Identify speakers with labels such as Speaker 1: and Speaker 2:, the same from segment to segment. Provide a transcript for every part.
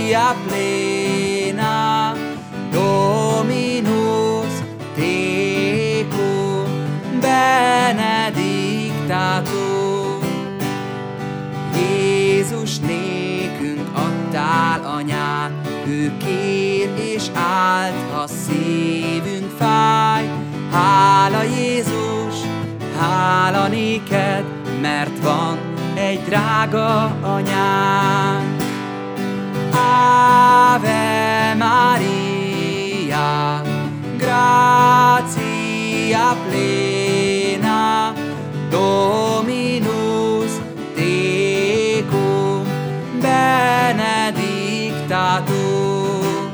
Speaker 1: gratia plena, Dominus tecum benedictatur. Jézus, nékünk adtál anyát, ő kér és áld, ha szívünk fáj. Hála Jézus, hála néked, mert van egy drága anyánk. Ave Maria, gratia plena, Dominus tecum benedictatur.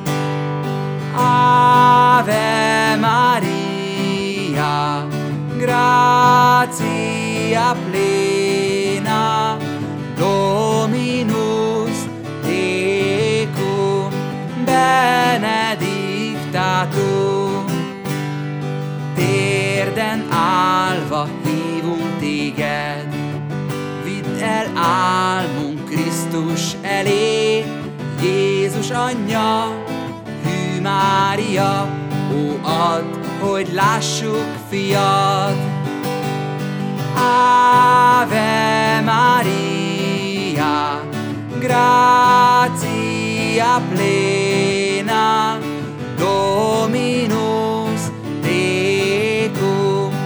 Speaker 1: Ave Maria, gratia plena, Dominus tecum benedictatur. Térden állva hívunk téged, vidd el álmunk Krisztus elé. Jézus anyja, hű Mária, ó add, hogy lássuk fiad. Ave Maria, gratia plena, Dominus tecum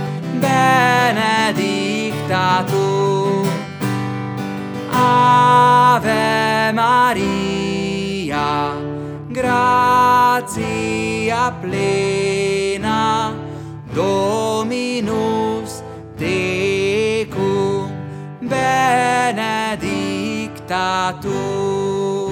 Speaker 1: benedictatur. Ave Maria, gratia plena, Dominus tecum benedictatur.